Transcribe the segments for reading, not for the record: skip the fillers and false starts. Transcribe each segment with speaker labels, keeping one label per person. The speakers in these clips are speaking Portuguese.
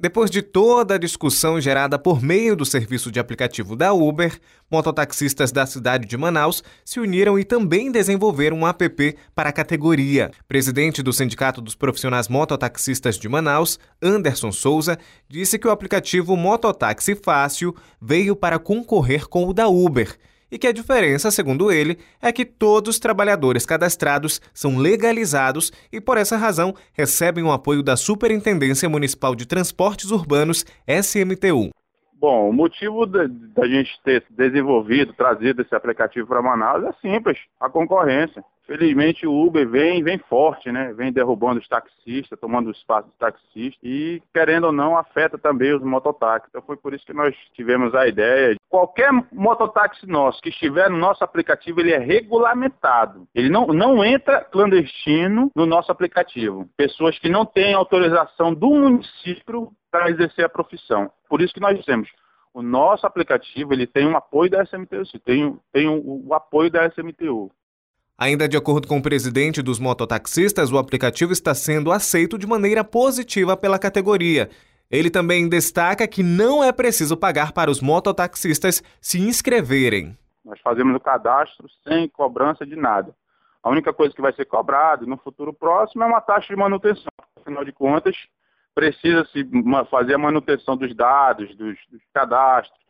Speaker 1: Depois de toda a discussão gerada por meio do serviço de aplicativo da Uber, mototaxistas da cidade de Manaus se uniram e também desenvolveram um app para a categoria. Presidente do Sindicato dos Profissionais Mototaxistas de Manaus, Anderson Souza, disse que o aplicativo Mototáxi Fácil veio para concorrer com o da Uber e que a diferença, segundo ele, é que todos os trabalhadores cadastrados são legalizados e, por essa razão, recebem o apoio da Superintendência Municipal de Transportes Urbanos, SMTU.
Speaker 2: Bom, o motivo da gente ter desenvolvido, trazido esse aplicativo para Manaus é simples, a concorrência. Felizmente o Uber vem forte, né? Vem derrubando os taxistas, tomando o espaço dos taxistas e, querendo ou não, afeta também os mototáxis. Então foi por isso que nós tivemos a ideia de qualquer mototáxi nosso que estiver no nosso aplicativo, ele é regulamentado. Ele não entra clandestino no nosso aplicativo. Pessoas que não têm autorização do município para exercer a profissão. Por isso que nós dissemos, o nosso aplicativo ele tem um apoio da SMTU, tem o apoio da SMTU.
Speaker 1: Ainda de acordo com o presidente dos mototaxistas, o aplicativo está sendo aceito de maneira positiva pela categoria. Ele também destaca que não é preciso pagar para os mototaxistas se inscreverem.
Speaker 2: Nós fazemos o cadastro sem cobrança de nada. A única coisa que vai ser cobrada no futuro próximo é uma taxa de manutenção. Afinal de contas, precisa-se fazer a manutenção dos dados, dos cadastros.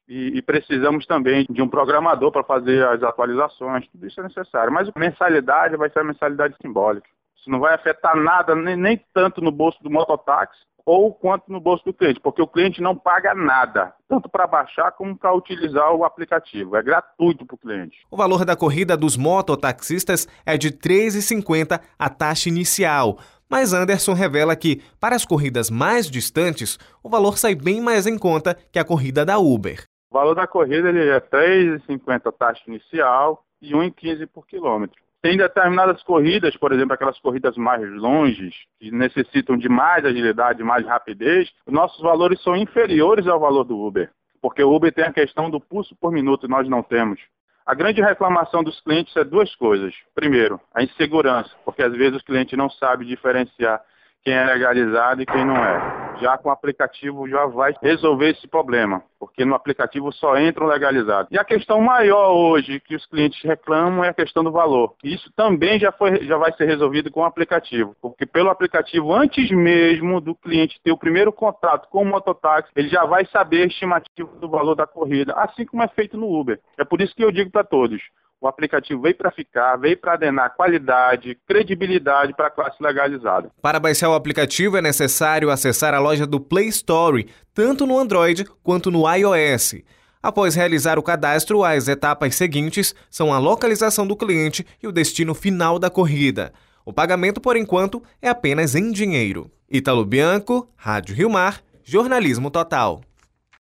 Speaker 2: E precisamos também de um programador para fazer as atualizações, tudo isso é necessário. Mas a mensalidade vai ser a mensalidade simbólica. Isso não vai afetar nada, nem tanto no bolso do mototáxi ou quanto no bolso do cliente, porque o cliente não paga nada, tanto para baixar como para utilizar o aplicativo. É gratuito para o cliente.
Speaker 1: O valor da corrida dos mototaxistas é de R$ 3,50 a taxa inicial. Mas Anderson revela que, para as corridas mais distantes, o valor sai bem mais em conta que a corrida da Uber.
Speaker 2: O valor da corrida ele é R$ 3,50 a taxa inicial e R$ 1,15 por quilômetro. Tem determinadas corridas, por exemplo, aquelas corridas mais longes, que necessitam de mais agilidade, mais rapidez, os nossos valores são inferiores ao valor do Uber, porque o Uber tem a questão do pulso por minuto e nós não temos. A grande reclamação dos clientes é duas coisas. Primeiro, a insegurança, porque às vezes o cliente não sabe diferenciar quem é legalizado e quem não é. Já com o aplicativo já vai resolver esse problema, porque no aplicativo só entram legalizados. E a questão maior hoje que os clientes reclamam é a questão do valor. E isso também já vai ser resolvido com o aplicativo, porque pelo aplicativo, antes mesmo do cliente ter o primeiro contato com o mototáxi, ele já vai saber a estimativa do valor da corrida, assim como é feito no Uber. É por isso que eu digo para todos, o aplicativo veio para ficar, veio para adenar qualidade, credibilidade para a classe legalizada.
Speaker 1: Para baixar o aplicativo é necessário acessar a loja do Play Store, tanto no Android quanto no iOS. Após realizar o cadastro, as etapas seguintes são a localização do cliente e o destino final da corrida. O pagamento, por enquanto, é apenas em dinheiro. Ítalo Bianco, Rádio Rio Mar, Jornalismo Total.